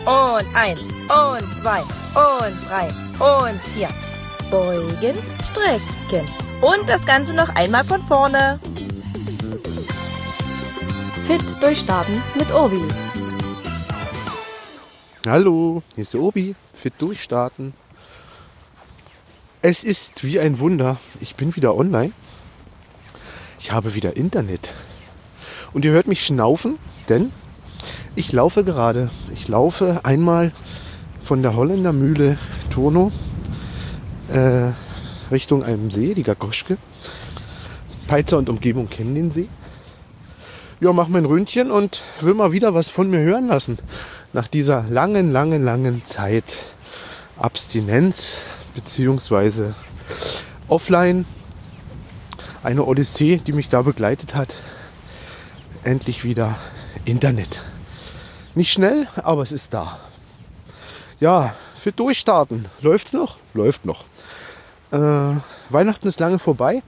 Und 1 und 2 und 3 und 4. Beugen, strecken. Und das Ganze noch einmal von vorne. Fit durchstarten mit Obi. Hallo, hier ist der Obi. Fit durchstarten. Es ist wie ein Wunder. Ich bin wieder online. Ich habe wieder Internet. Und ihr hört mich schnaufen, denn ich laufe gerade. Ich laufe einmal von der Holländer Mühle Turno Richtung einem See, die Gakoschke. Peitzer und Umgebung kennen den See. Ja, mach mein Ründchen und will mal wieder was von mir hören lassen. Nach dieser langen Zeit Abstinenz beziehungsweise offline. Eine Odyssee, die mich da begleitet hat. Endlich wieder Internet. Nicht schnell, aber es ist da. Ja, für durchstarten. Läuft's noch? Läuft noch. Weihnachten ist lange vorbei.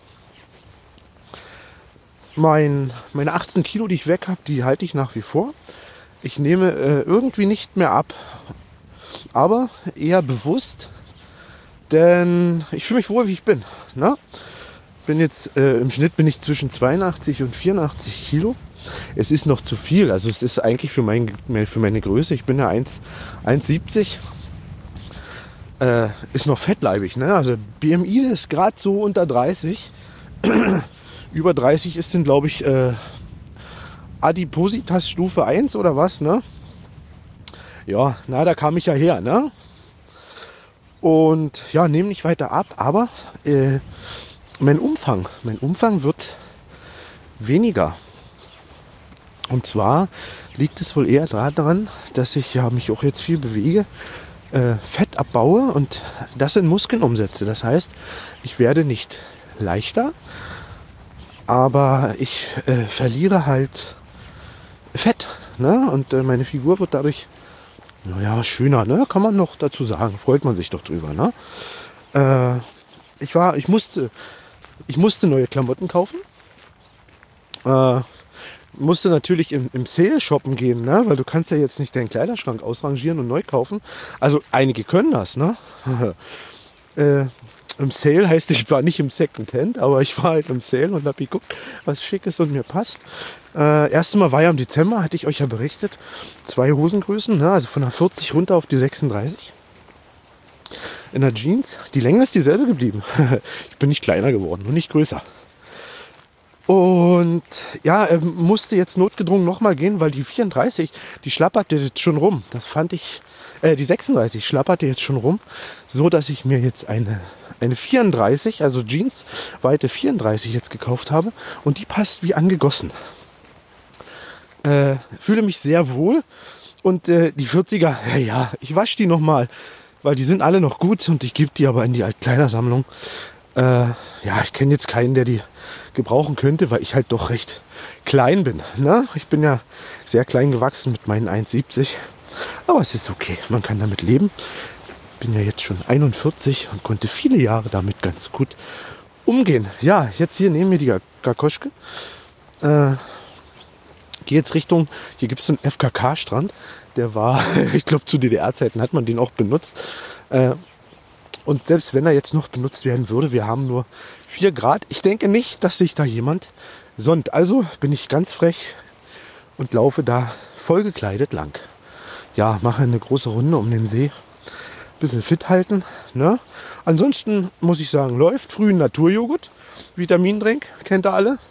Meine 18 Kilo, die ich weg habe, die halte ich nach wie vor. Ich nehme irgendwie nicht mehr ab. Aber eher bewusst. Denn ich fühle mich wohl, wie ich bin. Ne? Im Schnitt bin ich zwischen 82 und 84 Kilo. Es ist noch zu viel. Also es ist eigentlich für meine Größe. Ich bin ja 1,70. Ist noch fettleibig. Ne? Also BMI ist gerade so unter 30. Über 30 ist dann, glaube ich, Adipositas Stufe 1 oder was. Ne? Ja, da kam ich ja her. Ne? Und ja, nehme nicht weiter ab. Aber mein Umfang wird weniger. Und zwar liegt es wohl eher daran, dass ich mich auch jetzt viel bewege, Fett abbaue und das in Muskeln umsetze. Das heißt, ich werde nicht leichter, aber ich verliere halt Fett. Ne? Und meine Figur wird dadurch schöner, ne? Kann man noch dazu sagen. Freut man sich doch drüber. Ne? Ich musste neue Klamotten kaufen. Musste natürlich im Sale shoppen gehen, ne? Weil du kannst ja jetzt nicht deinen Kleiderschrank ausrangieren und neu kaufen. Also einige können das, ne? Im Sale heißt, ich war nicht im Secondhand, aber ich war halt im Sale und habe geguckt, was schick ist und mir passt. Erstes Mal war ja im Dezember, hatte ich euch ja berichtet, 2 Hosengrößen, ne? Also von der 40 runter auf die 36. In der Jeans. Die Länge ist dieselbe geblieben. Ich bin nicht kleiner geworden und nicht größer. Und ja, musste jetzt notgedrungen nochmal gehen, weil die 34, die schlapperte jetzt schon rum. Das fand ich, die 36 schlapperte jetzt schon rum, so dass ich mir jetzt eine 34, also Jeans, Weite 34 jetzt gekauft habe. Und die passt wie angegossen. Fühle mich sehr wohl. Und die 40er, ich wasche die nochmal, weil die sind alle noch gut und ich gebe die aber in die Altkleidersammlung. Ich kenne jetzt keinen, der die gebrauchen könnte, weil ich halt doch recht klein bin. Ne? Ich bin ja sehr klein gewachsen mit meinen 1,70. Aber es ist okay, man kann damit leben. Bin ja jetzt schon 41 und konnte viele Jahre damit ganz gut umgehen. Ja, jetzt hier neben mir die Gakoschke. Gehe jetzt Richtung, hier gibt es so einen FKK-Strand. Der war, ich glaube zu DDR-Zeiten hat man den auch benutzt. Und selbst wenn er jetzt noch benutzt werden würde, wir haben nur 4 Grad. Ich denke nicht, dass sich da jemand sonnt. Also bin ich ganz frech und laufe da voll gekleidet lang. Ja, mache eine große Runde um den See. Bisschen fit halten. Ne? Ansonsten muss ich sagen, läuft. Frühen Naturjoghurt, Vitamindrink, kennt ihr alle.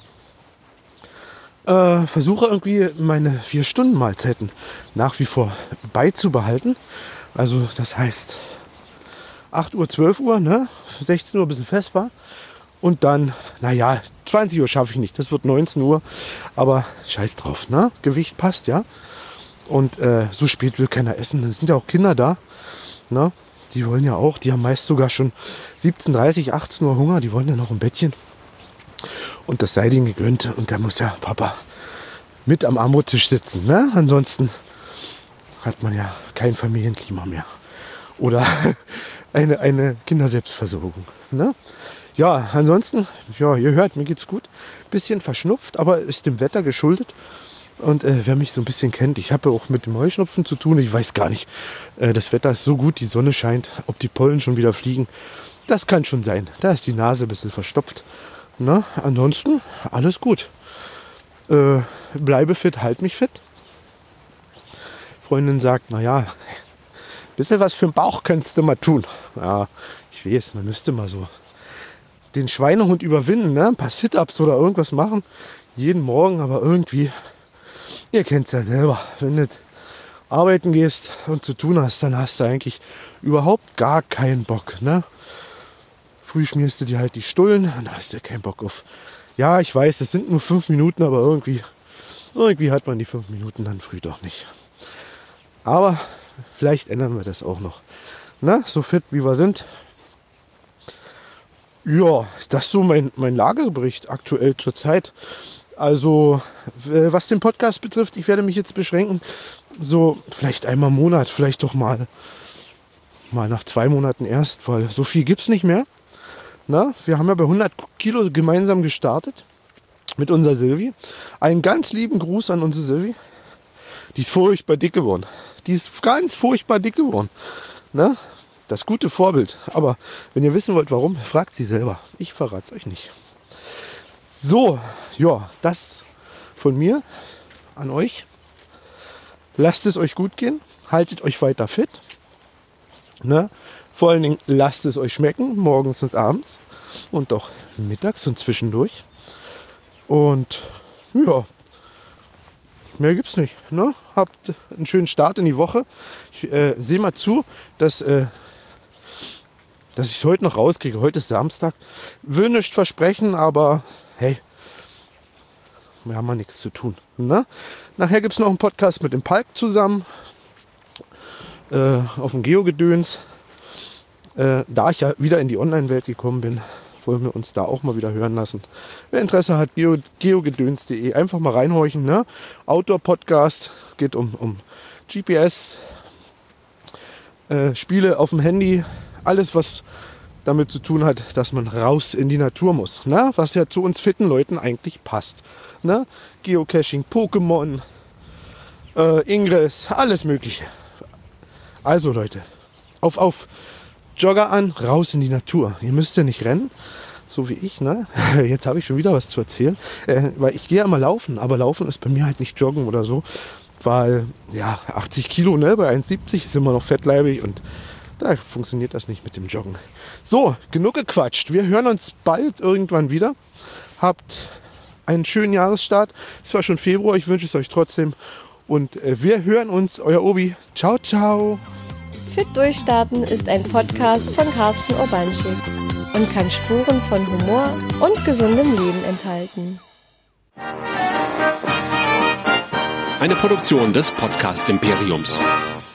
Versuche irgendwie meine 4-Stunden-Mahlzeiten nach wie vor beizubehalten. Also das heißt 8 Uhr, 12 Uhr, ne? 16 Uhr ein bisschen festbar. Und dann, 20 Uhr schaffe ich nicht. Das wird 19 Uhr. Aber scheiß drauf, ne? Gewicht passt, ja. Und so spät will keiner essen. Es sind ja auch Kinder da. Ne? Die wollen ja auch. Die haben meist sogar schon 17:30, 18 Uhr Hunger. Die wollen ja noch ein Bettchen. Und das sei denen gegönnt. Und da muss ja Papa mit am Armuttisch sitzen. Ne? Ansonsten hat man ja kein Familienklima mehr. Oder eine Kinderselbstversorgung. Ne? Ja, ansonsten, ihr hört, mir geht's gut. Bisschen verschnupft, aber ist dem Wetter geschuldet. Und wer mich so ein bisschen kennt, ich habe ja auch mit dem Heuschnupfen zu tun. Ich weiß gar nicht, das Wetter ist so gut, die Sonne scheint, ob die Pollen schon wieder fliegen. Das kann schon sein. Da ist die Nase ein bisschen verstopft. Na, ansonsten alles gut. Bleibe fit, halt mich fit. Freundin sagt, naja, ein bisschen was für den Bauch könntest du mal tun. Ja, ich weiß, man müsste mal so den Schweinehund überwinden, ne? Ein paar Sit-Ups oder irgendwas machen. Jeden Morgen, aber irgendwie, ihr kennt es ja selber, wenn du jetzt arbeiten gehst und zu tun hast, dann hast du eigentlich überhaupt gar keinen Bock, ne? Früh schmierst du dir halt die Stullen und dann hast du keinen Bock auf. Ja, ich weiß, es sind nur 5 Minuten, aber irgendwie hat man die 5 Minuten dann früh doch nicht. Aber vielleicht ändern wir das auch noch. Na, so fit wie wir sind. Ja, das ist so mein Lagebericht aktuell zur Zeit. Also, was den Podcast betrifft, ich werde mich jetzt beschränken, so vielleicht einmal im Monat, vielleicht doch mal nach 2 Monaten erst, weil so viel gibt es nicht mehr. Na, wir haben ja bei 100 Kilo gemeinsam gestartet mit unserer Silvi. Einen ganz lieben Gruß an unsere Silvi. Die ist furchtbar dick geworden. Die ist ganz furchtbar dick geworden. Na, das gute Vorbild. Aber wenn ihr wissen wollt, warum, fragt sie selber. Ich verrate es euch nicht. So, ja, das von mir an euch. Lasst es euch gut gehen. Haltet euch weiter fit. Ne? Vor allen Dingen lasst es euch schmecken, morgens und abends und doch mittags und zwischendurch. Und ja, mehr gibt's nicht. Ne? Habt einen schönen Start in die Woche. Ich sehe mal zu, dass ich es heute noch rauskriege. Heute ist Samstag. Will nicht versprechen, aber hey, wir haben mal nichts zu tun. Ne? Nachher gibt es noch einen Podcast mit dem Palk zusammen. Auf dem Geogedöns. Da ich ja wieder in die Online-Welt gekommen bin, wollen wir uns da auch mal wieder hören lassen. Wer Interesse hat, geogedöns.de, einfach mal reinhorchen. Ne? Outdoor-Podcast, geht um GPS, Spiele auf dem Handy, alles was damit zu tun hat, dass man raus in die Natur muss. Ne? Was ja zu uns fitten Leuten eigentlich passt. Ne? Geocaching, Pokémon, Ingress, alles mögliche. Also Leute, auf Jogger an, raus in die Natur. Ihr müsst ja nicht rennen, so wie ich. Ne? Jetzt habe ich schon wieder was zu erzählen. Weil ich gehe ja immer laufen, aber Laufen ist bei mir halt nicht Joggen oder so. Weil, ja, 80 Kilo, ne? Bei 1,70 ist immer noch fettleibig und da funktioniert das nicht mit dem Joggen. So, genug gequatscht. Wir hören uns bald irgendwann wieder. Habt einen schönen Jahresstart. Es war schon Februar, ich wünsche es euch trotzdem. Und wir hören uns, euer Obi. Ciao, ciao. Fit Durchstarten ist ein Podcast von Carsten Urbanschik und kann Spuren von Humor und gesundem Leben enthalten. Eine Produktion des Podcast Imperiums.